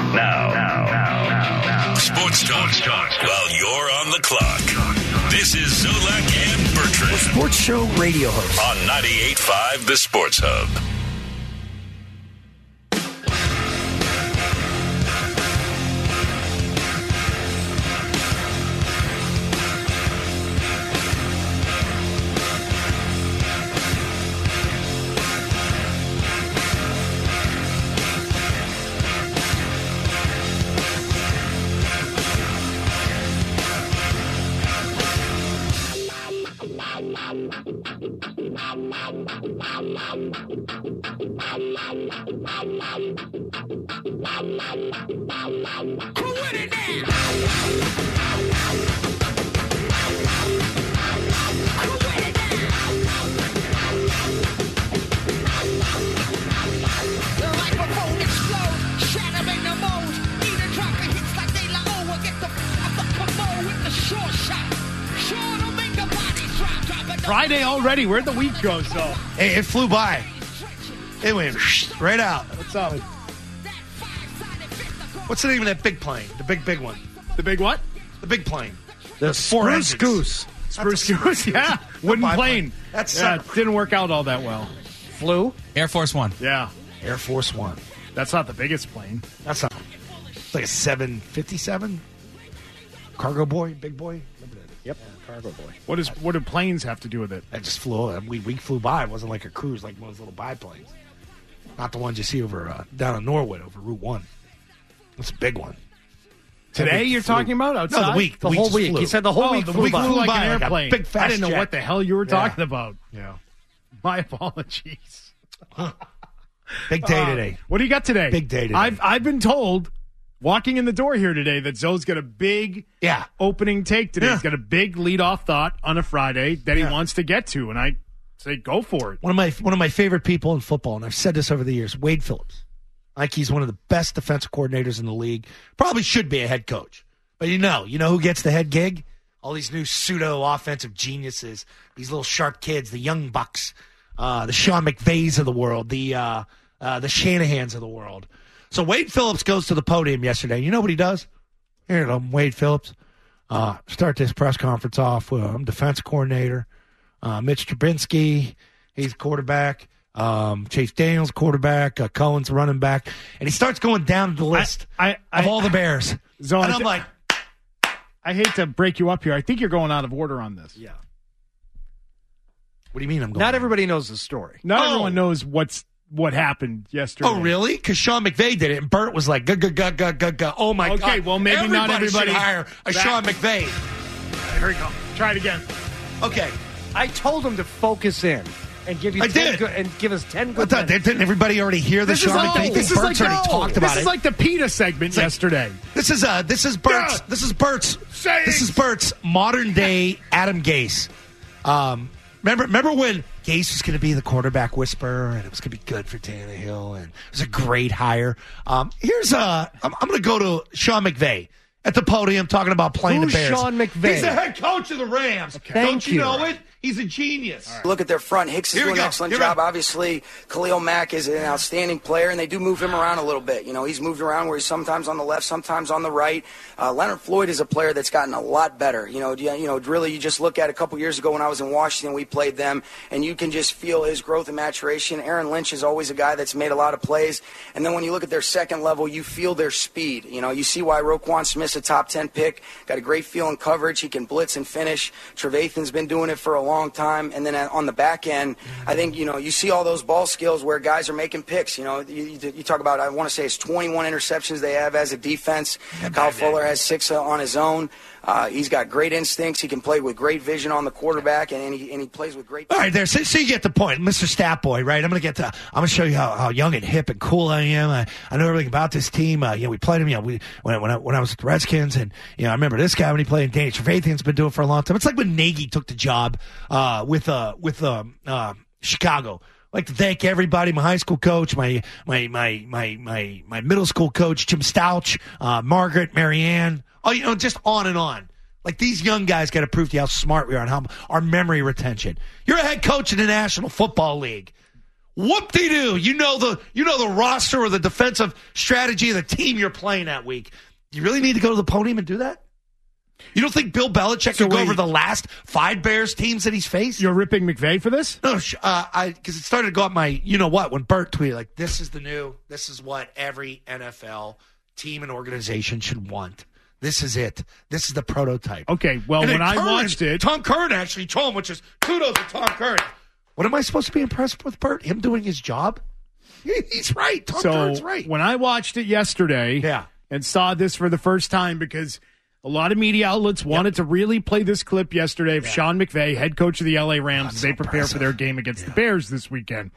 Now. Sports talk while you're on the clock. This is Zolak and Bertrand. Sports show radio host. On 98.5 The Sports Hub. Friday already. Where'd the week go? So hey, it flew by. It went right out. What's up? What's the name of that big plane? The big one. The big what? The big plane. The Spruce Goose. Spruce Goose, yeah. Wooden plane. Didn't work out all that well. Flew? Air Force One. Yeah. Air Force One. That's not the biggest plane. That's not. It's like a 757. Cargo boy, big boy. Yep. Yeah, cargo boy. What do planes have to do with it? I just flew. We flew by. It wasn't like a cruise, like one of those little biplanes. Not the ones you see over down in Norwood over Route 1. It's a big one. Today you're talking about outside? No, the week. The whole week. Flew. He said the whole week flew by. Like an airplane. Big fast I didn't know jet. what the hell you were talking about. Yeah. My apologies. Big day today. What do you got today? Big day today. I've been told, walking in the door here today, that Zoe's got a big opening take today. He's got a big leadoff thought on a Friday that he wants to get to, and I say go for it. One of my favorite people in football, and I've said this over the years, Wade Phillips. Like he's one of the best defensive coordinators in the league. Probably should be a head coach. But you know who gets the head gig? All these new pseudo offensive geniuses, these little sharp kids, the young bucks, the Sean McVays of the world, the Shanahans of the world. So Wade Phillips goes to the podium yesterday. You know what he does? Here, I'm Wade Phillips. Start this press conference off. I'm defense coordinator. Mitch Trubinsky, he's quarterback. Chase Daniels, quarterback. Cohen's running back. And he starts going down the list of all the Bears. So and I'm like, I hate to break you up here. I think you're going out of order on this. Yeah. What do you mean I'm going? Not everybody knows the story. Not everyone knows what happened yesterday. Oh, really? Because Sean McVay did it, and Burt was like, go. Oh, my God. Okay, well, maybe not everybody should hire a Sean McVay. Here we go. Try it again. Okay. I told him to focus in and give you 10 good, and give us 10 good minutes. Didn't everybody already hear the Sean McVay thing? Burt's already talked about it. This is like the PETA segment yesterday. This is Burt's. This is Burt's modern day Adam Gase. Remember when Gase was going to be the quarterback whisperer, and it was going to be good for Tannehill, and it was a great hire. I'm going to go to Sean McVay at the podium talking about playing Who's the Bears. Sean McVay? He's the head coach of the Rams. Okay. Don't you know it? He's a genius. Right. Look at their front. Hicks is doing an excellent job. Obviously, Khalil Mack is an outstanding player, and they do move him around a little bit. You know, he's moved around where he's sometimes on the left, sometimes on the right. Leonard Floyd is a player that's gotten a lot better. Really, you just look at a couple years ago when I was in Washington, we played them, and you can just feel his growth and maturation. Aaron Lynch is always a guy that's made a lot of plays. And then when you look at their second level, you feel their speed. You know, you see why Roquan Smith's a top 10 pick. Got a great feel in coverage. He can blitz and finish. Trevathan's been doing it for a long time. And then on the back end, I think, you see all those ball skills where guys are making picks. You talk about, I want to say it's 21 interceptions they have as a defense. Kyle Fuller has 6 on his own. He's got great instincts. He can play with great vision on the quarterback, and he plays with great. All right, there. So you get the point, Mr. Stat Boy, right? I'm going to show you how young and hip and cool I am. I know everything about this team. We played him. When I was with the Redskins, and I remember this guy when he played. Danny Trevathan's been doing it for a long time. It's like when Nagy took the job with Chicago. I'd like to thank everybody, my high school coach, my middle school coach, Jim Stouch, Margaret, Marianne, just on and on. Like, these young guys got to prove to you how smart we are and how our memory retention. You're a head coach in the National Football League. Whoop-de-doo. You know the roster or the defensive strategy of the team you're playing that week. You really need to go to the podium and do that? You don't think Bill Belichick could go over the last 5 Bears teams that he's faced? You're ripping McVay for this? No, because it started to go up my, when Bert tweeted, like, this is what every NFL team and organization should want. This is it. This is the prototype. Okay, well, when I watched it. Tom Curran actually told him, which is kudos to Tom Curran. What am I supposed to be impressed with, Bert? Him doing his job? He's right. Tom Curran's right. When I watched it yesterday and saw this for the first time, because a lot of media outlets wanted to really play this clip yesterday of Sean McVay, head coach of the LA Rams, as they prepare for their game against the Bears this weekend.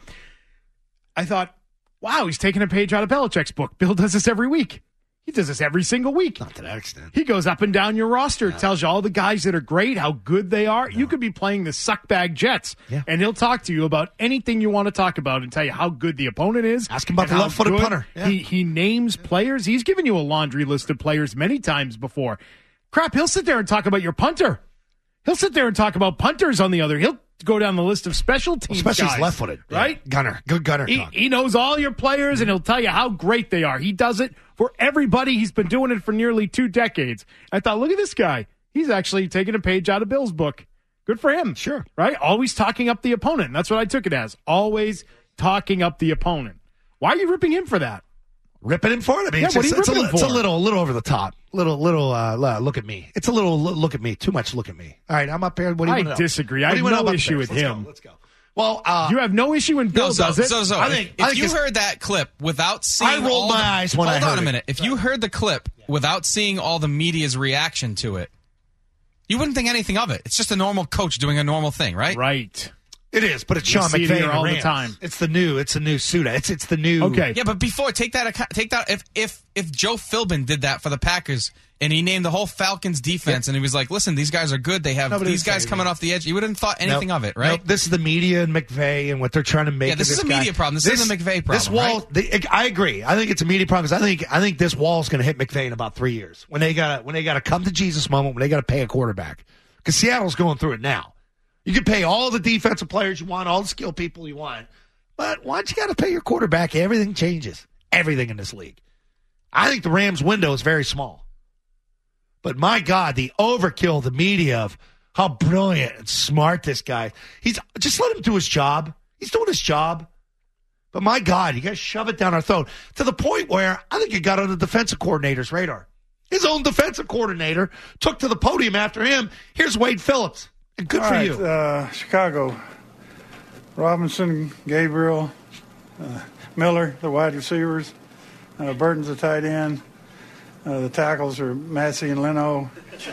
I thought, wow, he's taking a page out of Belichick's book. Bill does this every week. He does this every single week. Not to that extent. He goes up and down your roster, tells you all the guys that are great, how good they are. You could be playing the suckbag Jets, and he'll talk to you about anything you want to talk about and tell you how good the opponent is. Ask him about the left-footed punter. Yeah. He names players. He's given you a laundry list of players many times before. Crap, he'll sit there and talk about your punter. He'll sit there and talk about punters on the other. He'll go down the list of special teams especially guys, left-footed. Right? Yeah. Gunner. Good gunner. He knows all your players, and he'll tell you how great they are. He does it for everybody. He's been doing it for nearly 2 decades. I thought, look at this guy. He's actually taking a page out of Bill's book. Good for him. Sure. Right? Always talking up the opponent. And that's what I took it as. Always talking up the opponent. Why are you ripping him for that? Ripping him for it? I mean, what are you ripping him for? It's a little over the top. Little look at me. It's a little look at me. Too much look at me. All right, I'm up here. What do you want to know? I disagree. I have no issue with him. Let's go. Well, you have no issue when Bill does it? So if you heard that clip without seeing I rolled my eyes when I heard it. Hold on a minute. If you heard the clip without seeing all the media's reaction to it, you wouldn't think anything of it. It's just a normal coach doing a normal thing, right? Right. It is, but it's Sean McVay all the time. It's the new suit. It's the new. Okay. Yeah, but before take that if Joe Philbin did that for the Packers and he named the whole Falcons defense and he was like, listen, these guys are good. They have these guys coming off the edge. You wouldn't have thought anything of it, right? Nope. This is the media and McVay and what they're trying to make. Yeah, this is a media problem. This isn't a McVay problem. This wall, right? I agree. I think it's a media problem because I think this wall is going to hit McVay in about 3 years when they got to come to Jesus moment when they got to pay a quarterback because Seattle's going through it now. You can pay all the defensive players you want, all the skill people you want. But once you got to pay your quarterback, everything changes. Everything in this league. I think the Rams' window is very small. But my God, the overkill of the media of how brilliant and smart this guy. Just let him do his job. He's doing his job. But my God, you got to shove it down our throat to the point where I think it got on the defensive coordinator's radar. His own defensive coordinator took to the podium after him. Here's Wade Phillips. And good for you. Chicago. Robinson, Gabriel, Miller, the wide receivers. Burton's the tight end. The tackles are Massey and Leno.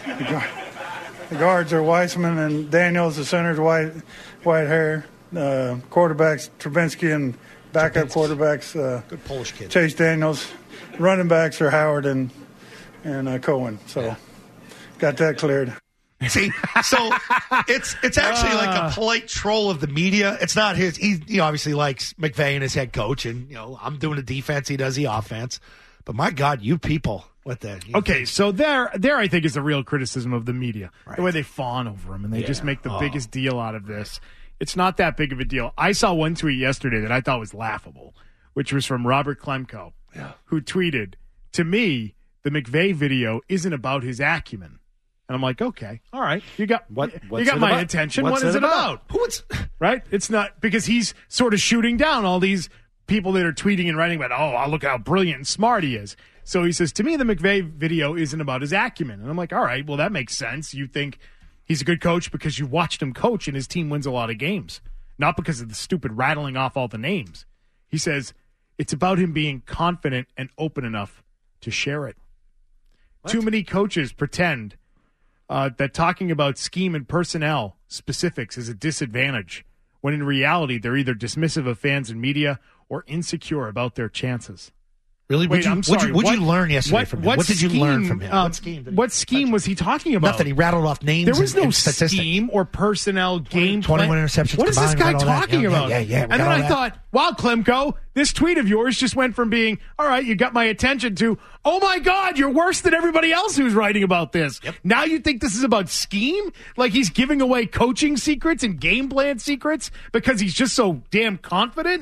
The guards are Weissman and Daniels. The center's white hair. Quarterbacks, Trubinsky and backup quarterbacks. Good Polish kid. Chase Daniels. Running backs are Howard and Cohen. So got that cleared. See, so it's actually like a polite troll of the media. It's not his. He obviously likes McVay and his head coach, and I'm doing the defense. He does the offense. But my God, you people, what the? Okay, so there I think is the real criticism of the media, right. The way they fawn over him and they just make the biggest deal out of this. It's not that big of a deal. I saw one tweet yesterday that I thought was laughable, which was from Robert Klemko, who tweeted, "To me, the McVay video isn't about his acumen." And I'm like, okay, all right, you got my attention. What is it about? Right? It's not because he's sort of shooting down all these people that are tweeting and writing about, look how brilliant and smart he is. So he says, to me, the McVay video isn't about his acumen. And I'm like, all right, well, that makes sense. You think he's a good coach because you watched him coach and his team wins a lot of games, not because of the stupid rattling off all the names. He says it's about him being confident and open enough to share it. What? Too many coaches pretend that talking about scheme and personnel specifics is a disadvantage, when in reality they're either dismissive of fans and media or insecure about their chances. Really? What'd you learn yesterday from him? What did you learn from him? What scheme was he talking about? Nothing. He rattled off names. There was no and scheme or personnel game 21 interceptions. What is this guy talking about? Yeah. And then I thought, wow, Klemko, this tweet of yours just went from being, all right, you got my attention, to, oh my God, you're worse than everybody else who's writing about this. Yep. Now you think this is about scheme? Like he's giving away coaching secrets and game plan secrets because he's just so damn confident?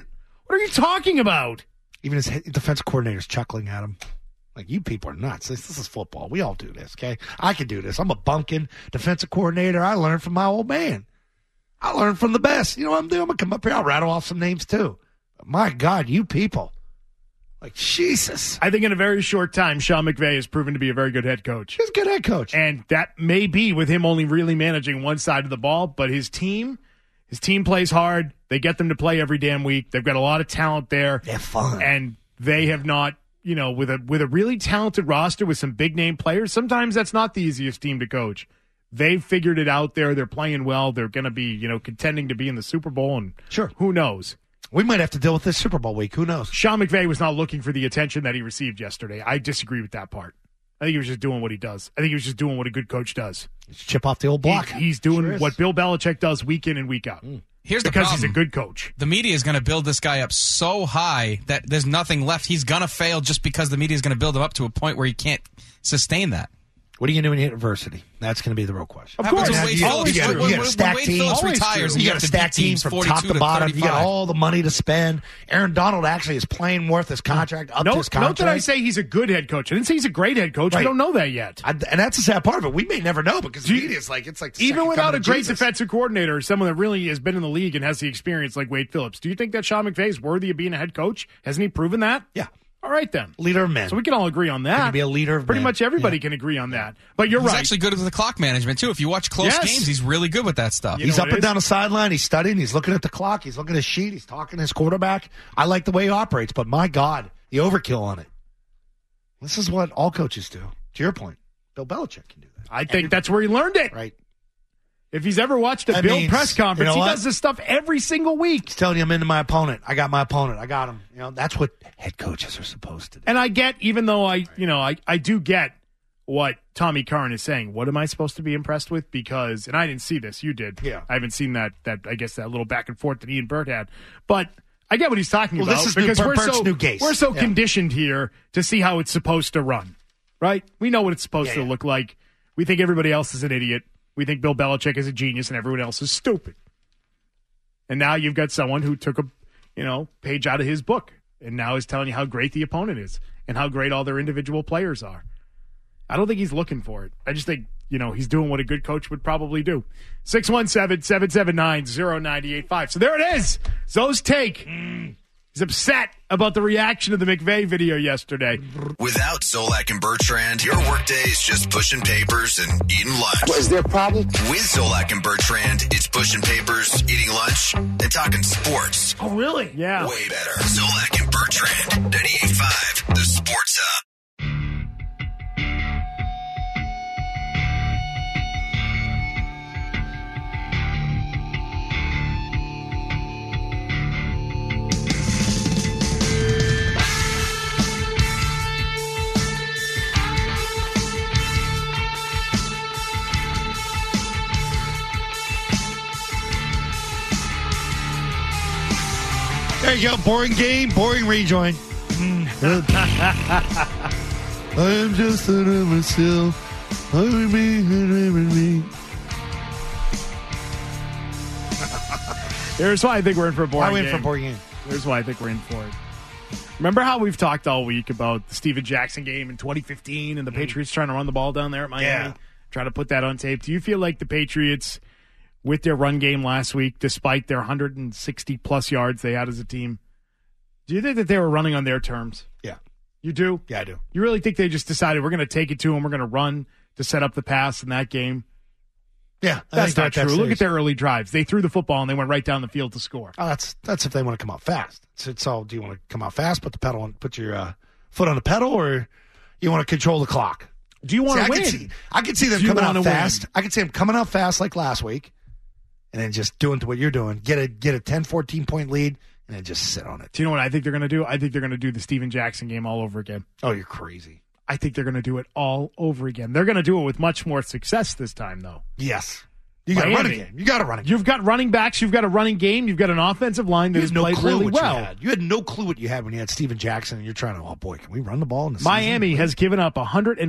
What are you talking about? Even his defense coordinator's chuckling at him. Like, you people are nuts. This is football. We all do this, okay? I can do this. I'm a bunkin' defensive coordinator. I learned from my old man. I learned from the best. You know what I'm doing? I'm going to come up here. I'll rattle off some names, too. But my God, you people. Like, Jesus. I think in a very short time, Sean McVay has proven to be a very good head coach. He's a good head coach. And that may be with him only really managing one side of the ball, but his team plays hard. They get them to play every damn week. They've got a lot of talent there. They're fun. And they have not, with a really talented roster with some big name players, sometimes that's not the easiest team to coach. They've figured it out there. They're playing well. They're going to be, contending to be in the Super Bowl, and sure, who knows? We might have to deal with this Super Bowl week. Who knows? Sean McVay was not looking for the attention that he received yesterday. I disagree with that part. I think he was just doing what he does. I think he was just doing what a good coach does. Chip off the old block. He's doing what Bill Belichick does week in and week out. Here's the because problem. He's a good coach. The media is going to build this guy up so high that there's nothing left. He's going to fail just because the media is going to build him up to a point where he can't sustain that. What are you going to do when you hit adversity? That's going to be the real question. Of course. You got to stack teams. Retires, you got to stack teams from top to bottom. You got all the money to spend. Aaron Donald actually is playing worth his contract, up to his contract. Note that I say he's a good head coach. I didn't say he's a great head coach. Right. We don't know that yet. And that's the sad part of it. We may never know because the media is it's like even without a great defensive coordinator, someone that really has been in the league and has the experience like Wade Phillips, do you think that Sean McVay is worthy of being a head coach? Hasn't he proven that? Yeah. All right, then. Leader of men. So we can all agree on that. He can be a leader of Pretty men. much everybody can agree on that. But you're he's right. He's actually good with the clock management, too. If you watch close games, he's really good with that stuff. He's up and down the sideline. He's studying. He's looking at the clock. He's looking at his sheet. He's talking to his quarterback. I like the way he operates, but my God, the overkill on it. This is what all coaches do. To your point, Bill Belichick can do that. I think that's where he learned it. Right. If he's ever watched a Bill press conference, he does this stuff every single week. He's telling you I'm into my opponent. I got my opponent. I got him. That's what head coaches are supposed to do. And I get, even though I do get what Tommy Curran is saying. What am I supposed to be impressed with? Because, and I didn't see this. You did. Yeah. I haven't seen that I guess that little back and forth that he and Bert had. But I get what he's talking about. This is because we're so conditioned here to see how it's supposed to run. Right? We know what it's supposed to look like. We think everybody else is an idiot. We think Bill Belichick is a genius and everyone else is stupid. And now you've got someone who took a page out of his book and now is telling you how great the opponent is and how great all their individual players are. I don't think he's looking for it. I just think, he's doing what a good coach would probably do. 617-779-0985. So there it is. Zoe's take. He's upset about the reaction to the McVay video yesterday. Without Zolak and Bertrand, your workday is just pushing papers and eating lunch. Is there a problem? With Zolak and Bertrand, it's pushing papers, eating lunch, and talking sports. Oh, really? Yeah. Way better. Zolak and Bertrand, 98.5, the Sports Hub. There you go. Boring game, boring rejoin. I am just a myself. Here's why I think we're in for a boring game. I'm in for a boring game. Here's why I think we're in for it. Remember how we've talked all week about the Steven Jackson game in 2015 and the Patriots trying to run the ball down there at Miami? Trying to put that on tape. Do you feel like the Patriots, with their run game last week, despite their 160-plus yards they had as a team, do you think that they were running on their terms? Yeah. You do? Yeah, I do. You really think they just decided we're going to take it to them, we're going to run to set up the pass in that game? Yeah. That's not true. Look at their early drives. They threw the football and they went right down the field to score. Oh, that's if they want to come out fast. It's all, do you want to come out fast, put the pedal on, put your foot on the pedal, or you want to control the clock? Do you want to win? I can see them coming out fast. I can see them coming out fast like last week, and then just doing what you're doing. Get a 10, 14-point lead, and then just sit on it. Do you know what I think they're going to do? I think they're going to do the Steven Jackson game all over again. Oh, you're crazy. I think they're going to do it all over again. They're going to do it with much more success this time, though. Yes. You got to run a game. You got to run a game. You've got running backs. You've got a running game. You've got an offensive line that has played really well. You had no clue what you had when you had Steven Jackson, and you're trying to, oh, boy, can we run the ball in the season? Miami has given up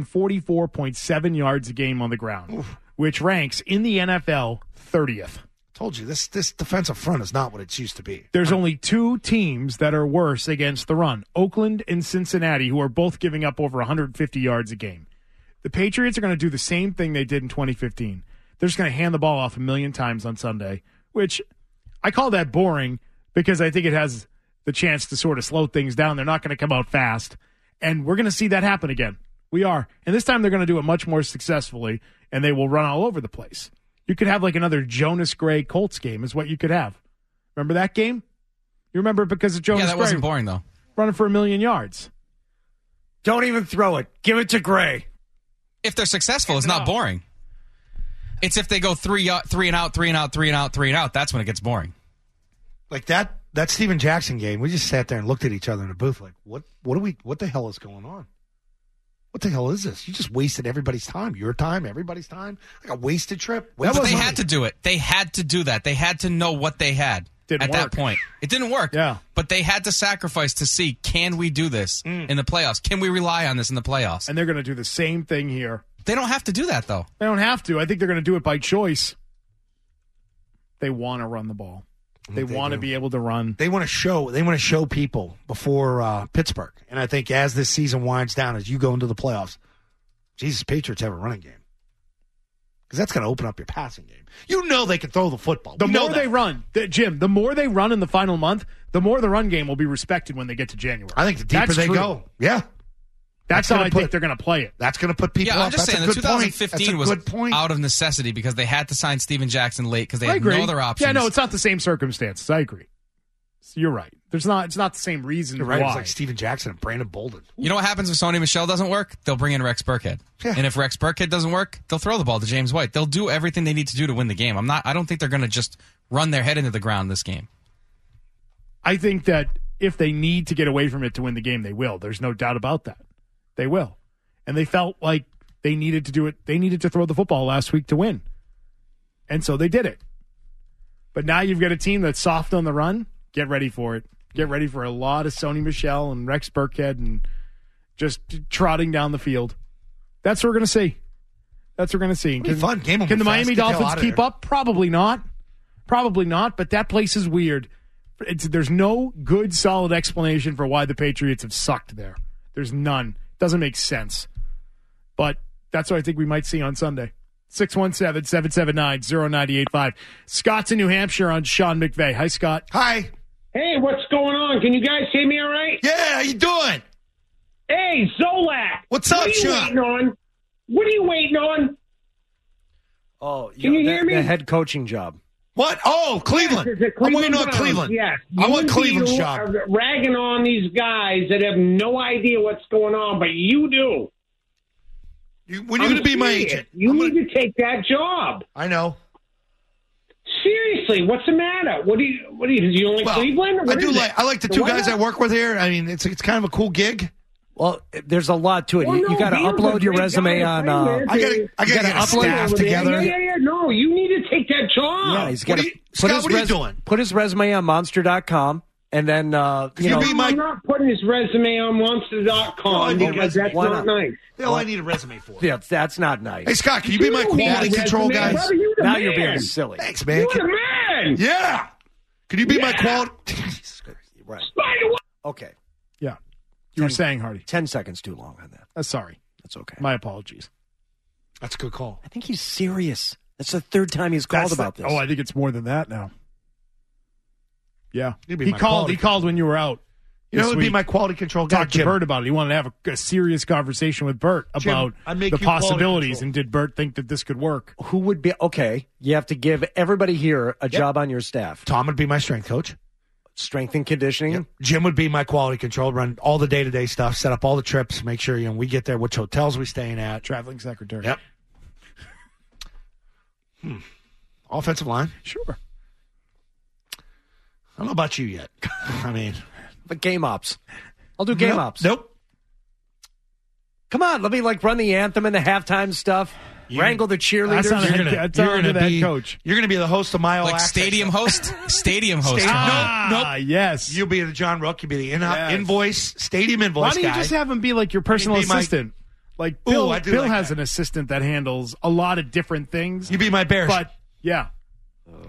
144.7 yards a game on the ground, which ranks in the NFL 30th. Told you, this defensive front is not what it's used to be. There's only 2 teams that are worse against the run, Oakland and Cincinnati, who are both giving up over 150 yards a game. The Patriots are going to do the same thing they did in 2015. They're just going to hand the ball off a million times on Sunday, which I call that boring because I think it has the chance to sort of slow things down. They're not going to come out fast, and we're going to see that happen again. We are. And this time they're going to do it much more successfully, and they will run all over the place. You could have like another Jonas Gray Colts game is what you could have. Remember that game? You remember it because of Jonas Gray. Yeah, that wasn't boring, though. Running for 1,000,000 yards. Don't even throw it. Give it to Gray. If they're successful, it's not boring. It's if they go 3 and out, 3 and out, 3 and out, 3 and out. That's when it gets boring. Like that Steven Jackson game, we just sat there and looked at each other in the booth like, what the hell is going on? What the hell is this? You just wasted everybody's time. Your time, everybody's time. Like a wasted trip. But they had to do it. They had to do that. They had to know what they had at that point. It didn't work. Yeah. But they had to sacrifice to see, can we do this in the playoffs? Can we rely on this in the playoffs? And they're going to do the same thing here. They don't have to do that, though. They don't have to. I think they're going to do it by choice. They want to run the ball. They want to be able to run. They want to show people before Pittsburgh. And I think as this season winds down, as you go into the playoffs, Jesus, Patriots have a running game. Because that's going to open up your passing game. You know they can throw the football. The more they run, Jim, the more they run in the final month, the more the run game will be respected when they get to January. I think the deeper they go. Yeah. That's how I think they're going to play it. That's going to put people up. I'm just saying, the 2015 was out of necessity because they had to sign Steven Jackson late because they had no other options. Yeah, no, it's not the same circumstances. I agree. So you're right. It's not the same reason You're right. why. It's like Steven Jackson and Brandon Bolden. You know what happens if Sony Michel doesn't work? They'll bring in Rex Burkhead. Yeah. And if Rex Burkhead doesn't work, they'll throw the ball to James White. They'll do everything they need to do to win the game. I don't think they're going to just run their head into the ground this game. I think that if they need to get away from it to win the game, they will. There's no doubt about that. They will. And they felt like they needed to do it. They needed to throw the football last week to win. And so they did it. But now you've got a team that's soft on the run. Get ready for it. Get ready for a lot of Sony Michel and Rex Burkhead and just trotting down the field. That's what we're going to see. That's what we're going to see. Fun game. Can the Miami Dolphins keep up? Probably not. Probably not, but that place is weird. There's no good, solid explanation for why the Patriots have sucked there. There's none. Doesn't make sense. But that's what I think we might see on Sunday. 617-779-0985. Scott's in New Hampshire on Sean McVay. Hi, Scott. Hi. Hey, what's going on? Can you guys hear me all right? Yeah, how you doing? Hey, Zolak. What's up, Sean? What are you waiting on? Oh, can you hear me? The head coaching job. What? Oh, Cleveland. Yes, I'm waiting on Cleveland. Yes. I want Cleveland's job. Ragging on these guys that have no idea what's going on, but you do. When are you going to be my agent? You need to take that job. I know. Seriously, what's the matter? What do you? Is you only Cleveland? I like the two guys I work with here. I mean, it's kind of a cool gig. Well, there's a lot to it. You got to upload your resume on. I got to upload staff together. Yeah. No, you need to take that job. Yeah, he's got to. Scott, what are you doing? Put his resume on Monster.com, and then I'm not putting his resume on Monster.com because that's not nice. All I need a resume for. Yeah, that's not nice. Hey, Scott, can you be my quality control guy? Now you're being silly. Thanks, man. You're the man. Yeah. Can you be my quality? Right. Okay. Yeah. You were saying, Hardy. 10 seconds too long on that. Sorry. That's okay. My apologies. That's a good call. I think he's serious. That's the third time he's called about this. Oh, I think it's more than that now. Yeah. He called when you were out. You know, it would be my quality control guy. Talk to Bert about it. He wanted to have a serious conversation with Bert about the possibilities, and did Bert think that this could work? Who would be okay? You have to give everybody here a job on your staff. Tom would be my strength coach. Strength and conditioning. Yep. Jim would be my quality control, run all the day-to-day stuff, set up all the trips, make sure we get there, which hotels we staying at. Traveling secretary. Yep. Offensive line. Sure. I don't know about you yet. I mean, but game ops. I'll do game ops. Nope. Come on, let me run the anthem and the halftime stuff. Wrangle the cheerleaders. You're going to be the host of my Like stadium host? Stadium host. Nope. Yes. You'll be the John Rook. You'll be the invoice, stadium invoice guy. Why don't you just have him be like your personal assistant? Like Bill has an assistant that handles a lot of different things. You be my Bears. But, yeah.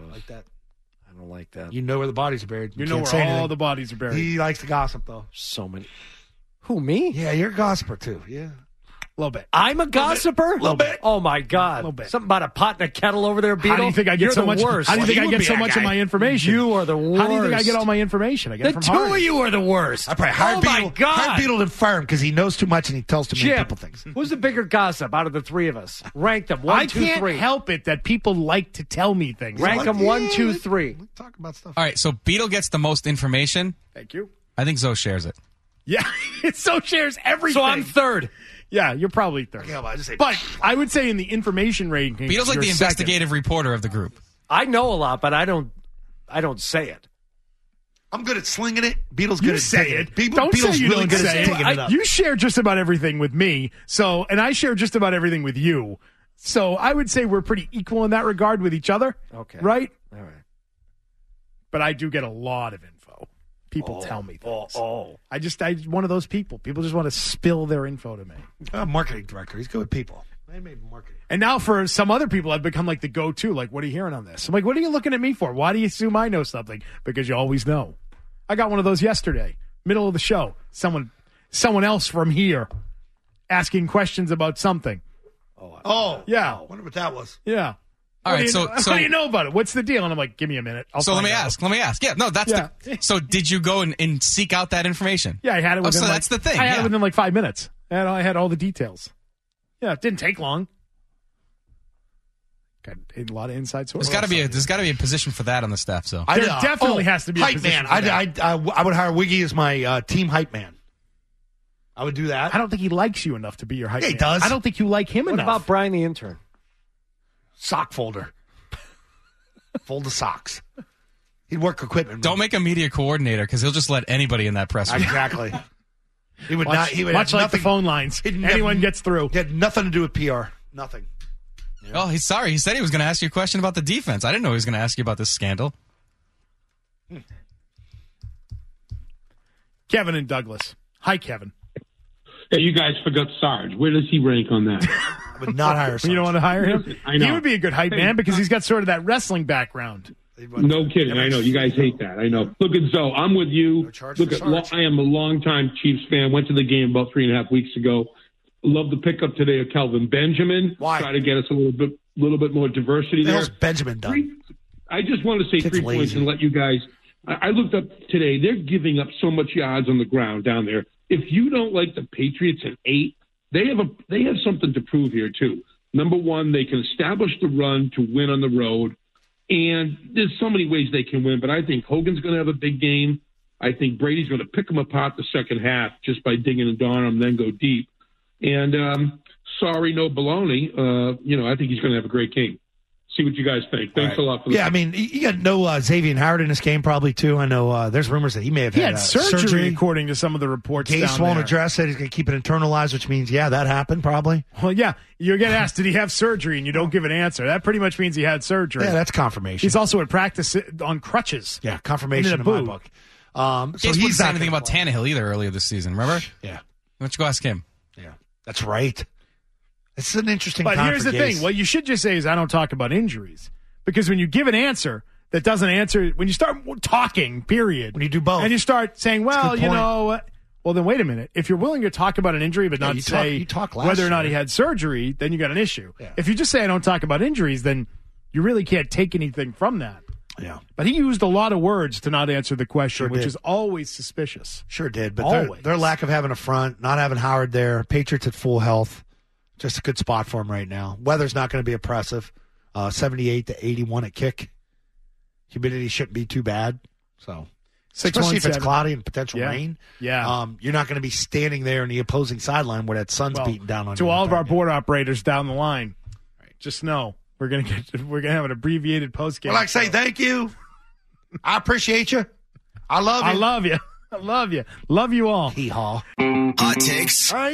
like that. I don't like that. You know where the bodies are buried. You know where all the bodies are buried. He likes to gossip, though. So many. Who, me? Yeah, you're a gossiper, too. Yeah. A little bit. I'm a gossiper? A little bit. Oh, my God. A little bit. Something about a pot and a kettle over there, Beetle? How do you think I get You're so the much? worst. How do you think I get so that much guy. of my information? You are the worst. How do you think I get all my information? I get it The from two Hardy. of you are the worst. I probably hired my Beetle. God. Hired Beetle to fire him because he knows too much and he tells too many Jim, people things. who's the bigger gossip out of the three of us? Rank them. 1, 2, 3. I can't help it that people like to tell me things. Rank them 1, 2, 3. We talk about stuff. All right, so Beetle gets the most information. Thank you. I think Zoe shares it. Yeah, it so shares everything. So I'm third. Yeah, you're probably third. Yeah, but I just say, But I would say in the information ranking, Beetle's like you're the second. investigative reporter of the group. I know a lot, but I don't say it. I'm good at slinging it. Beetle's good You at say digging it. Beetle, Don't Beetle's say you really don't good say at it. digging it up. You share just about everything with me, and I share just about everything with you. So I would say we're pretty equal in that regard with each other. Okay. Right? All right. But I do get a lot of info. People tell me things. I'm one of those people. People just want to spill their info to me. Marketing director. He's good with people. I made marketing. And now for some other people, I've become like the go-to. Like, what are you hearing on this? I'm like, what are you looking at me for? Why do you assume I know something? Because you always know. I got one of those yesterday, middle of the show. Someone else from here asking questions about something. Oh, Yeah. I wonder what that was. Yeah. All right, what do you know about it? What's the deal? And I'm like, give me a minute. So let me ask. Yeah, no, that's so did you go and seek out that information? Yeah, I had it within that's the thing. I had yeah. it within like 5 minutes. I had all the details. Yeah, it didn't take long. Got a lot of inside sources. There's got to be a position for that on the staff. So There definitely has to be a hype position man. for that. I would hire Wiggy as my team hype man. I would do that. I don't think he likes you enough to be your hype man. He does. I don't think you like him What enough. about Brian the intern? Sock folder. Fold the socks. He'd work equipment. don't make a media coordinator because he'll just let anybody in that press room. Exactly. He would much, not. He would much have like the nothing, phone lines. Anyone gets through. He had nothing to do with PR. Nothing. Oh, he's sorry. He said he was going to ask you a question about the defense. I didn't know he was going to ask you about this scandal. Kevin and Douglas. Hi, Kevin. Hey, you guys forgot Sarge. Where does he rank on that? I would not hire. You don't want to hire him? I know. He would be a good hype man because he's got sort of that wrestling background. No kidding. I know. You guys hate that. I know. Look at Zoe. I'm with you. Look at. I am a longtime Chiefs fan. Went to the game about 3.5 weeks ago. Love the pickup today of Kelvin Benjamin. Why? Try to get us a little bit more diversity there. How's Benjamin done? I just want to say Kid's 3 points lazy. and let you guys. I looked up today. They're giving up so much yards on the ground down there. If you don't like the Patriots at 8, they have something to prove here too. Number one, they can establish the run to win on the road. And there's so many ways they can win, but I think Hogan's going to have a big game. I think Brady's going to pick them apart the second half just by digging into them, then go deep. And sorry, no baloney. I think he's going to have a great game. See what you guys think. Thanks a lot for I mean, you got no Xavier Howard in this game probably too. I know there's rumors that he may have He had had surgery, according to some of the reports. Gase down won't there. address it. He's going to keep it internalized, which means, that happened probably. Well, yeah, you get asked, did he have surgery, and you don't give an answer. That pretty much means he had surgery. Yeah, that's confirmation. He's also at practice on crutches. Yeah, confirmation in my book. So Gase he's wouldn't say not anything gonna about play. Tannehill either earlier this season. Remember? Yeah. Why don't you go ask him? Yeah, that's right. It's an interesting But time here's for the Gase. thing. What you should just say is, I don't talk about injuries. Because when you give an answer that doesn't answer, when you start talking, period. When you do both. And you start saying, well, good point. well, then wait a minute. If you're willing to talk about an injury but not you say talk last whether or not year. he had surgery, then you got an issue. Yeah. If you just say, I don't talk about injuries, then you really can't take anything from that. Yeah. But he used a lot of words to not answer the question, Sure which did. is always suspicious. Sure did. But Always. their lack of having a front, not having Howard there, Patriots at full health, just a good spot for him right now. Weather's not going to be oppressive. 78 to 81 at kick. Humidity shouldn't be too bad. So, especially if it's 617. cloudy and potential Yeah. rain. Yeah. You're not going to be standing there in the opposing sideline where that sun's Well, beating down on you. to all of our board. board operators down the line, just know we're gonna have an abbreviated post game. Well, like say thank you. I appreciate you. I love you. I love you. I love you. Love you all. Hee-haw. Hot takes. I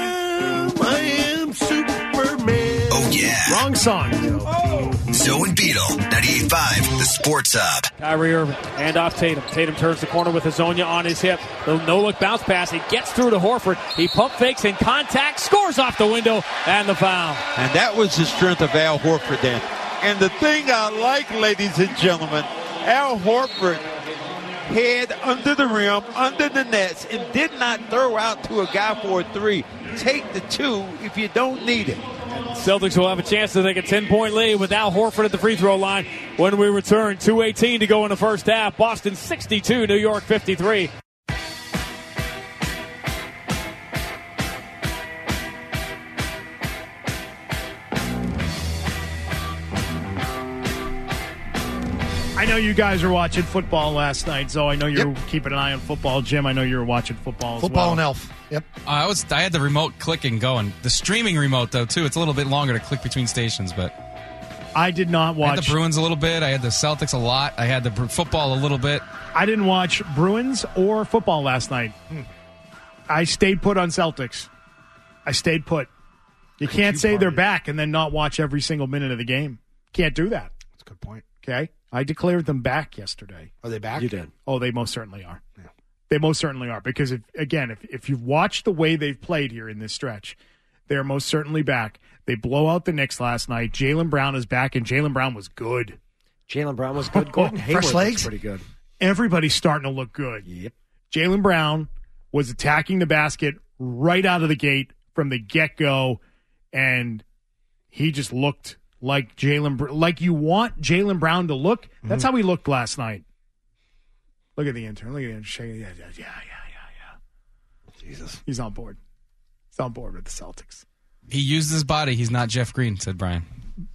am Superman. Oh, yeah. Wrong song, Joe. Zoe and Beetle, 98.5, the Sports Hub. Kyrie Irving, hand off Tatum. Tatum turns the corner with Hazonia on his hip. The no-look bounce pass. He gets through to Horford. He pump fakes in contact, scores off the window, and the foul. And that was the strength of Al Horford then. And the thing I like, ladies and gentlemen, Al Horford head under the rim, under the nets, and did not throw out to a guy for a three. Take the two if you don't need it. Celtics will have a chance to take a 10-point lead with Al Horford at the free throw line when we return. 2:18 to go in the first half. Boston 62, New York 53. I know you guys were watching football last night, so I know you're keeping an eye on football. Jim, I know you were watching football as well. Football and Elf. Yep. I had the remote clicking going. The streaming remote, though, too. It's a little bit longer to click between stations, but I did not watch. I had the Bruins a little bit. I had the Celtics a lot. I had the football a little bit. I didn't watch Bruins or football last night. I stayed put on Celtics. I stayed put. You can't say they're back and then not watch every single minute of the game. Can't do that. That's a good point. Okay? I declared them back yesterday. Are they back? You did. Oh, they most certainly are. Yeah. They most certainly are. Because, if you've watched the way they've played here in this stretch, they're most certainly back. They blow out the Knicks last night. Jaylen Brown is back, and Jaylen Brown was good. Jaylen Brown was good. Gordon Hayward was pretty good. Everybody's starting to look good. Yep. Jaylen Brown was attacking the basket right out of the gate from the get-go, and he just looked like like you want Jaylen Brown to look. That's how he looked last night. Look at the intern. Look at him shaking. Yeah. Jesus. He's on board. He's on board with the Celtics. He used his body. He's not Jeff Green, said Brian.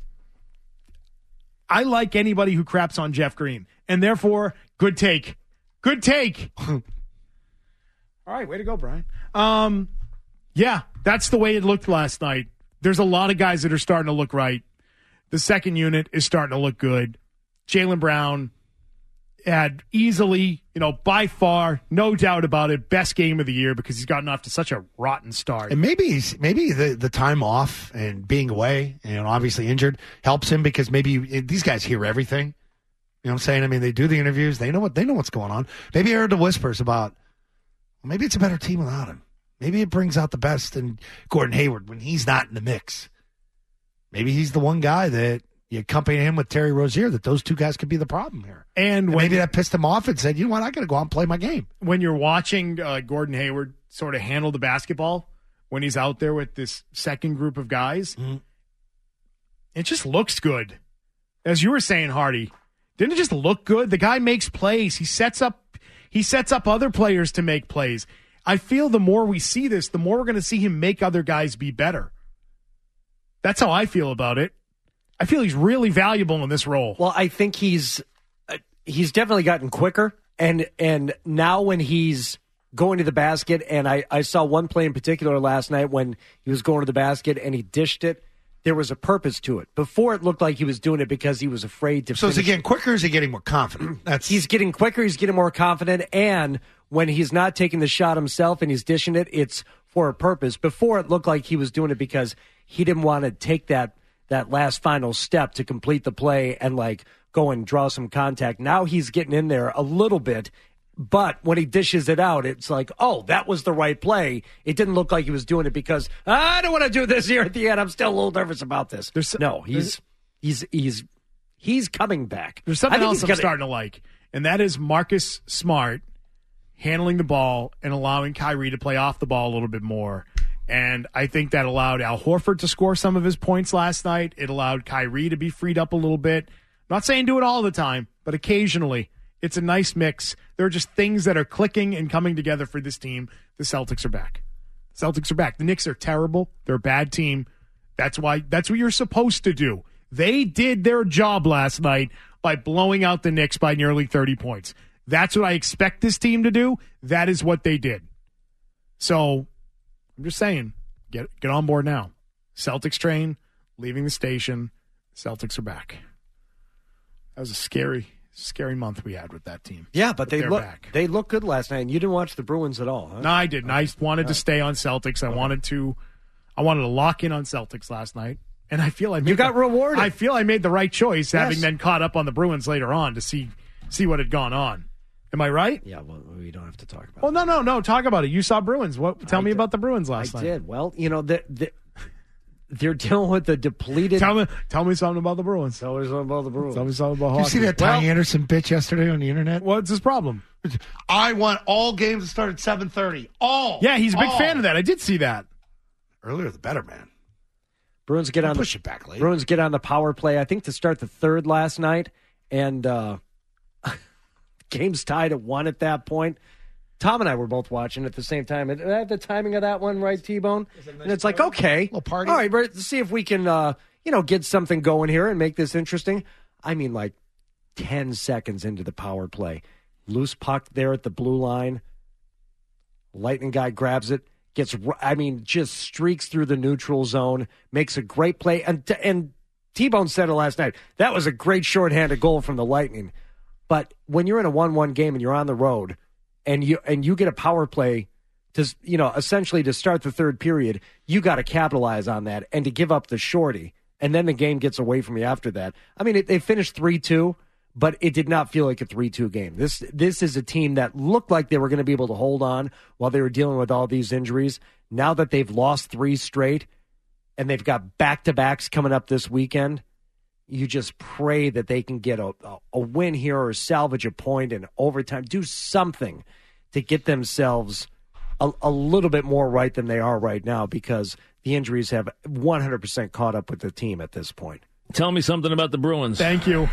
I like anybody who craps on Jeff Green, and therefore, good take. Good take. All right, way to go, Brian. Yeah, that's the way it looked last night. There's a lot of guys that are starting to look right. The second unit is starting to look good. Jaylen Brown had easily, by far, no doubt about it, best game of the year because he's gotten off to such a rotten start. And maybe the time off and being away and obviously injured helps him because maybe these guys hear everything. You know what I'm saying? I mean, they do the interviews. They know what's going on. Maybe I heard the whispers about, well, maybe it's a better team without him. Maybe it brings out the best in Gordon Hayward when he's not in the mix. Maybe he's the one guy that you accompany him with Terry Rozier, that those two guys could be the problem here. And maybe that pissed him off and said, you know what, I got to go out and play my game. When you're watching Gordon Hayward sort of handle the basketball when he's out there with this second group of guys, it just looks good. As you were saying, Hardy, didn't it just look good? The guy makes plays. He sets up other players to make plays. I feel the more we see this, the more we're going to see him make other guys be better. That's how I feel about it. I feel he's really valuable in this role. Well, I think he's definitely gotten quicker, and now when he's going to the basket, and I saw one play in particular last night when he was going to the basket and he dished it, there was a purpose to it. Before it looked like he was doing it because he was afraid to So is he getting quicker or is he getting more confident? He's getting quicker, he's getting more confident, and when he's not taking the shot himself and he's dishing it, it's for a purpose. Before it looked like he was doing it because he didn't want to take that last final step to complete the play and go and draw some contact. Now he's getting in there a little bit, but when he dishes it out, it's like, oh, that was the right play. It didn't look like he was doing it because I don't want to do this here at the end. I'm still a little nervous about this. He's coming back. There's something else I'm starting to like, and that is Marcus Smart handling the ball and allowing Kyrie to play off the ball a little bit more. And I think that allowed Al Horford to score some of his points last night. It allowed Kyrie to be freed up a little bit. I'm not saying do it all the time, but occasionally. It's a nice mix. There are just things that are clicking and coming together for this team. The Celtics are back. Celtics are back. The Knicks are terrible. They're a bad team. That's what you're supposed to do. They did their job last night by blowing out the Knicks by nearly 30 points. That's what I expect this team to do. That is what they did. So I'm just saying, get on board now. Celtics train, leaving the station. Celtics are back. That was a scary month we had with that team. Yeah, but they look good last night. And you didn't watch the Bruins at all, huh? No, I didn't. I wanted to stay on Celtics. I wanted to lock in on Celtics last night. And I feel you got rewarded. I feel I made the right choice, having then caught up on the Bruins later on to see what had gone on. Am I right? Yeah, well, we don't have to talk about it. Well, no. Talk about it. You saw Bruins. Tell me about the Bruins last night. I did. Well, they're dealing with the depleted. Tell me something about the Bruins. Tell me something about the Bruins. Tell me something about Did you hockey. see that Ty Anderson bitch yesterday on the internet? What's his problem? I want all games to start at 7:30. All. Yeah, he's a big fan of that. I did see that. Earlier the better, man. Bruins get on push it back later. Bruins get on the power play, I think, to start the third last night, and game's tied at 1 at that point. Tom and I were both watching at the same time. The timing of that one, right, T-Bone? And it's like, okay, little party. all right, let's see if we can, get something going here and make this interesting. I mean, like 10 seconds into the power play, loose puck there at the blue line. Lightning guy grabs it, just streaks through the neutral zone, makes a great play. And T-Bone said it last night. That was a great shorthanded goal from the Lightning. But when you're in a 1-1 game and you're on the road, and you get a power play to, essentially to start the third period, you got to capitalize on that and to give up the shorty, and then the game gets away from you after that. I mean, they finished 3-2, but it did not feel like a 3-2 game. This is a team that looked like they were going to be able to hold on while they were dealing with all these injuries. Now that they've lost 3 straight and they've got back-to-backs coming up this weekend, you just pray that they can get a win here or salvage a point in overtime, do something to get themselves a little bit more right than they are right now, because the injuries have 100% caught up with the team at this point. Tell me something about the Bruins. Thank you.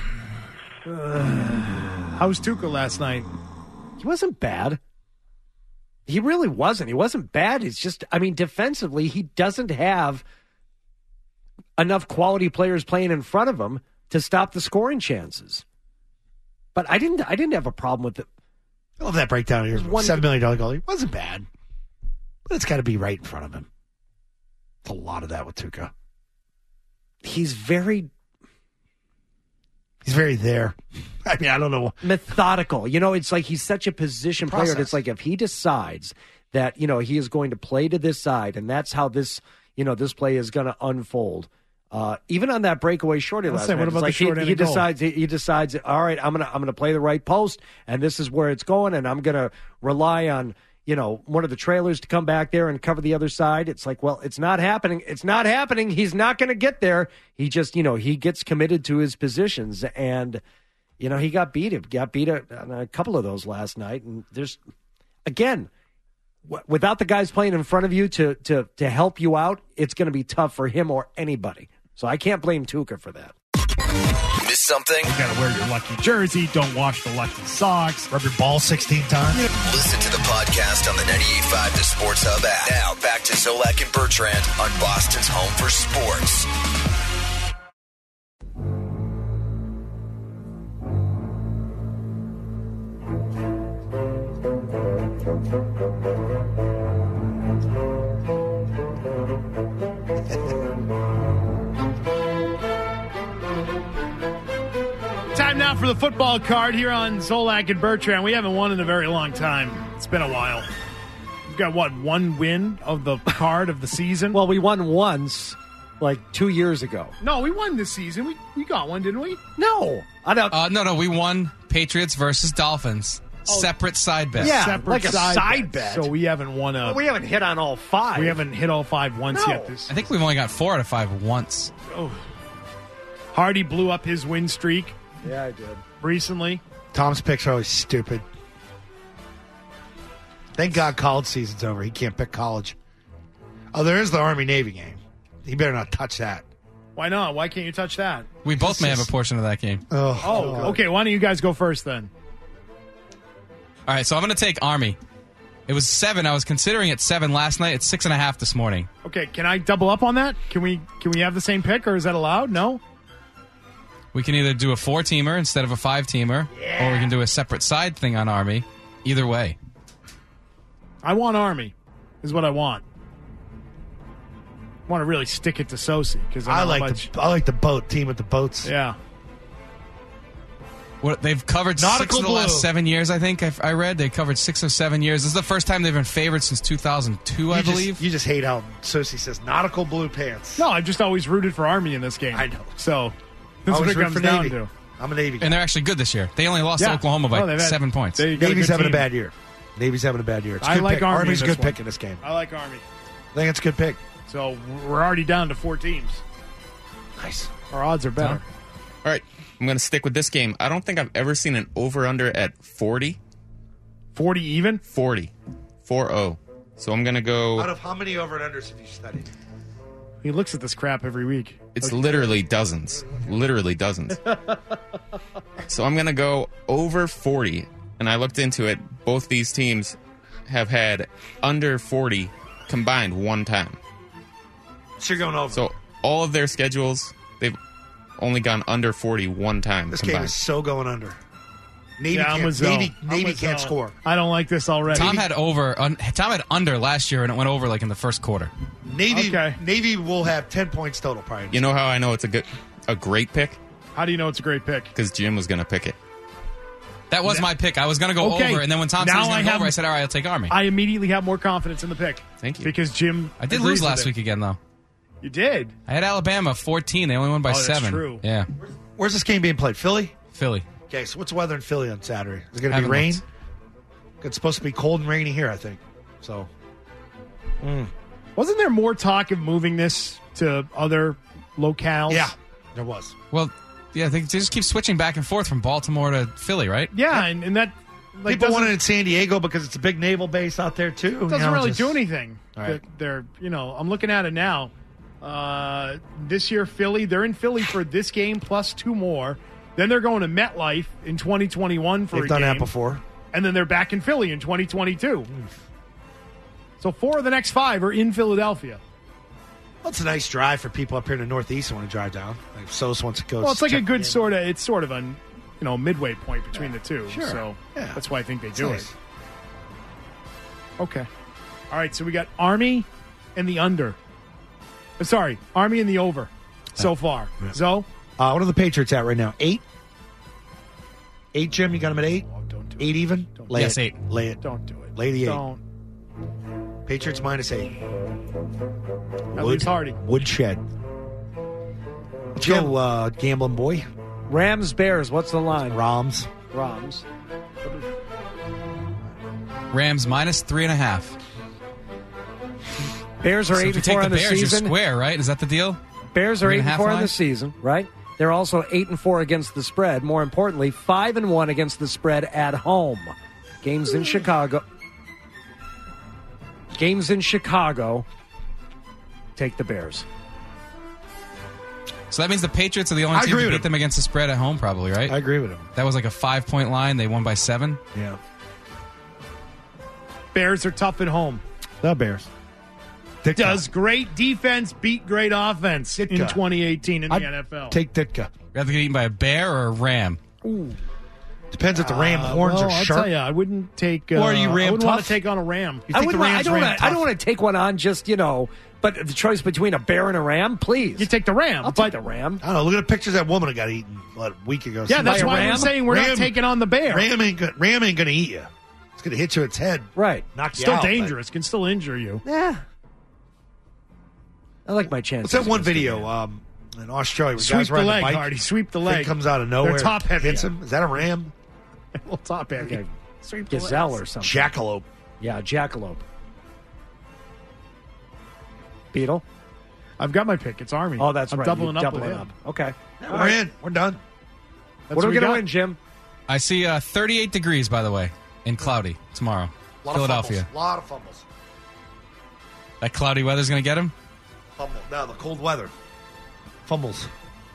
How was Tuukka last night? He wasn't bad. He really wasn't. He wasn't bad. It's just, defensively, he doesn't have enough quality players playing in front of him to stop the scoring chances. But I didn't have a problem with it. I love that breakdown here. $7 million goal. He wasn't bad, but it's got to be right in front of him. It's a lot of that with Tuukka. He's very there. I don't know. Methodical. It's like he's such a position player. It's like if he decides that, he is going to play to this side, and that's how this, this play is going to unfold. Even on that breakaway shorty last night, what about he decides, all right, I'm gonna play the right post, and this is where it's going, and I'm gonna rely on one of the trailers to come back there and cover the other side. It's like, well, it's not happening. It's not happening. He's not going to get there. He just, he gets committed to his positions, and he got beat. He got beat on a couple of those last night, and there's again. Without the guys playing in front of you to help you out, it's going to be tough for him or anybody. So I can't blame Tuukka for that. Miss something? You got to wear your lucky jersey. Don't wash the lucky socks. Rub your ball 16 times. Listen to the podcast on the 98.5 The Sports Hub app. Now back to Zolak and Bertrand on Boston's home for sports. Time now for the football card here on Zolak and Bertrand. We haven't won in a very long time. It's been a while. We've got, one win of the card of the season? Well, we won once, like 2 years ago. No, we won this season. We got one, didn't we? No. I don't. No, we won Patriots versus Dolphins. Separate side bet. Yeah, Separate like a side bet. So we haven't won a... Well, we haven't hit on all 5. We haven't hit all 5 once yet. I think we've only got 4 out of 5 once. Oh. Hardy blew up his win streak. Yeah, I did. Recently. Tom's picks are always stupid. Thank God college season's over. He can't pick college. Oh, there is the Army-Navy game. He better not touch that. Why not? Why can't you touch that? We both may have a portion of that game. Oh, okay. Why don't you guys go first then? All right, so I'm going to take Army. It was 7. I was considering it 7 last night. It's 6.5 this morning. Okay, can I double up on that? Can we have the same pick, or is that allowed? No? We can either do a 4-teamer instead of a 5-teamer, or we can do a separate side thing on Army. Either way. I want Army, is what I want. I want to really stick it to Sosi. Because I like the boat team with the boats. Yeah. What, they've covered Nautical 6 of the Blue. last 7 years, I think. I read they covered 6 of 7 years. This is the first time they've been favored since 2002, I believe. You just hate how Sosi says nautical blue pants. No, I've just always rooted for Army in this game. I know. So that's what it comes down to. I'm a Navy guy. And they're actually good this year. They only lost to Oklahoma by 7 points. Navy's having a bad year. Navy's having a bad year. It's a I good like pick. Army. Army's a good pick in this game. I like Army. I think it's a good pick. So we're already down to 4 teams. Nice. Our odds are better. All right, I'm going to stick with this game. I don't think I've ever seen an over-under at 40. 40 even? 40. 4-0. So I'm going to go... Out of how many over and unders have you studied? He looks at this crap every week. It's literally dozens. Literally dozens. So I'm going to go over 40. And I looked into it. Both these teams have had under 40 combined one time. So you're going over. So all of their schedules, they've only gone under 40 one time This combined. game is so going under. Navy Yeah, Navy can't score. I don't like this already. Tom had under last year, and it went over like in the first quarter. Navy will have 10 points total probably. You know how I know it's a great pick? How do you know it's a great pick? Because Jim was going to pick it. That was my pick. I was going to go over, and then when Tom said he's going to go over, I said, all right, I'll take Army. I immediately have more confidence in the pick. Thank you. Because Jim I did lose last week again, though. You did? I had Alabama 14. They only won by 7. That's true. Yeah. Where's this game being played? Philly? Philly. Okay, so what's the weather in Philly on Saturday? Is it going to be Haven't rain? looked. It's supposed to be cold and rainy here, I think. So, Wasn't there more talk of moving this to other locales? yeah, there was. Well, yeah, they just keep switching back and forth from Baltimore to Philly, right? Yeah, and that like People want it in San Diego because it's a big naval base out there, too. doesn't really do anything. All right. They're, I'm looking at it now. This year, Philly, they're in Philly for this game plus 2 more. Then they're going to MetLife in 2021 for They've a done game. that before. And then they're back in Philly in 2022. So 4 of the next 5 are in Philadelphia. Well, it's a nice drive for people up here in the Northeast who want to drive down. Like if Sos wants to go. Well, it's like a check good the game. sort of, it's sort of a midway point between the two. Sure. So Yeah. that's why I think they It's do nice. it. Okay. All right, so we got Army and the under. Sorry, Army and the over so far. Yeah. Zoe? What are the Patriots at right now? 8? 8, Jim? You got them at 8? 8 even? Lay Yes, it. 8. Lay it. Don't do it. Lay the 8. Don't. Patriots minus 8. That leaves Hardy. Woodshed. Let's go, gambling boy. Rams, Bears, what's the line? Rams. Rams minus 3.5. Bears are So 8 if you and 4 take on the the Bears, you're season. square, right? Is that the deal? Bears are 8 and 4 on 3.5 the season, right? They're also 8 and 4 against the spread. More importantly, 5 and 1 against the spread at home. Games in Chicago. Take the Bears. So that means the Patriots are the only I team agree to with beat them against the spread at home, probably, right? I agree with him. That was like a 5-point line. They won by 7. Yeah. Bears are tough at home. The Bears. Does great defense beat great offense in 2018 in the NFL? Take Ditka. Rather get eaten by a bear or a ram? Depends if the ram horns well, are I'll sharp. tell you, I wouldn't take. or are you I ram wouldn't want tough? to take on a ram. You think the Rams ram I tough? don't want to take one on just, but the choice between a bear and a ram, please. You take the ram. I'll take the ram. I don't know. Look at the pictures of that woman that got eaten a week ago. Yeah, that's By a why I'm ram? saying we're not taking on the bear. Ram ain't going to eat you. It's going to hit you in its head. Right. Knock you Still out. dangerous. Can still injure you. Yeah. I like my chances. What's that one video in Australia? Where Sweep guys the riding leg, a bike, Hardy. Sweep the thing leg. comes out of nowhere. They're top heavy. Hits him. Is that a ram? Well, top heavy. Okay. Sweep the Gazelle legs. or something. Jackalope. Yeah, jackalope. Beetle? I've got my pick. It's Army. Oh, that's I'm right. doubling You're up with doubling him. up. Okay. We're in. We're done. That's What are we going to got. win, Jim? I see 38 degrees, by the way, and cloudy tomorrow. Philadelphia. A lot of fumbles. That cloudy weather's going to get him? Fumble. No, the cold weather. Fumbles.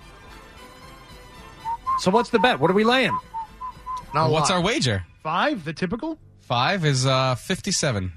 So what's the bet? What are we laying? Not a What's lot. our wager? 5, the typical? 5 is 57.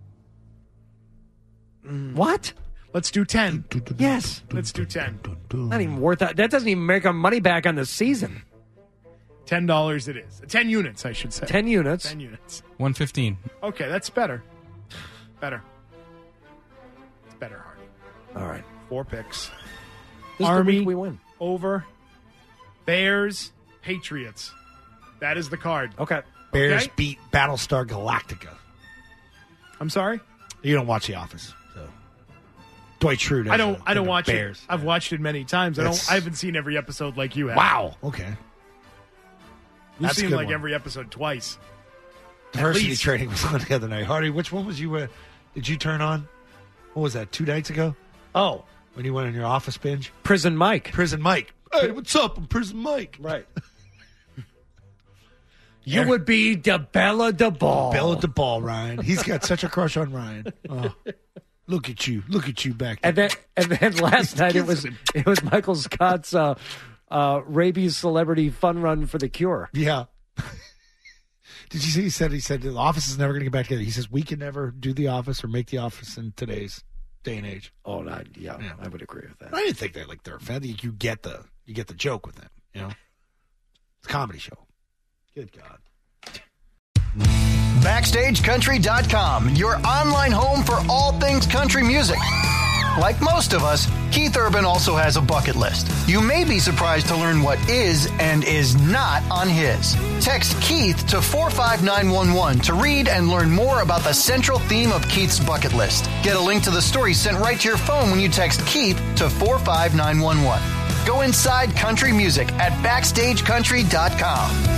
What? Let's do 10. Yes. Let's do 10. Not even worth that. That doesn't even make our money back on the season. $10 it is. 10 units, I should say. 10 units. 10 units. 115. Okay, that's better. Better. It's better, Hardy. All right. 4 picks. This is the Army, week we win. over. Bears, Patriots. That is the card. Okay. Bears Okay. beat Battlestar Galactica. I'm sorry? You don't watch The Office, so Dwight Schrute. I don't watch Bears. it. I've watched it many times. I haven't seen every episode like you have. Wow. Okay. You've That's a seen good like one. every episode twice. Diversity least. training was on the other night. Hardy, which one was you? Did you turn on? What was that? 2 nights ago? Oh. When you went on your office binge? Prison Mike. Prison Mike. Hey, what's up? I'm Prison Mike. Right. You would be the Bella DeBall. Bella DeBall, Ryan. He's got such a crush on Ryan. Oh. Look at you back there. And then last night it was Michael Scott's rabies celebrity fun run for the cure. Yeah. Did you see he said the office is never going to get back together. He says we can never do the office or make the office in today's day and age. Oh, no, yeah, I would agree with that. I didn't think that they're offended. You get the joke with them. You know, it's a comedy show. Good God. BackstageCountry.com, your online home for all things country music. Like most of us, Keith Urban also has a bucket list. You may be surprised to learn what is and is not on his. Text Keith to 45911 to read and learn more about the central theme of Keith's bucket list. Get a link to the story sent right to your phone when you text Keith to 45911. Go inside country music at BackstageCountry.com.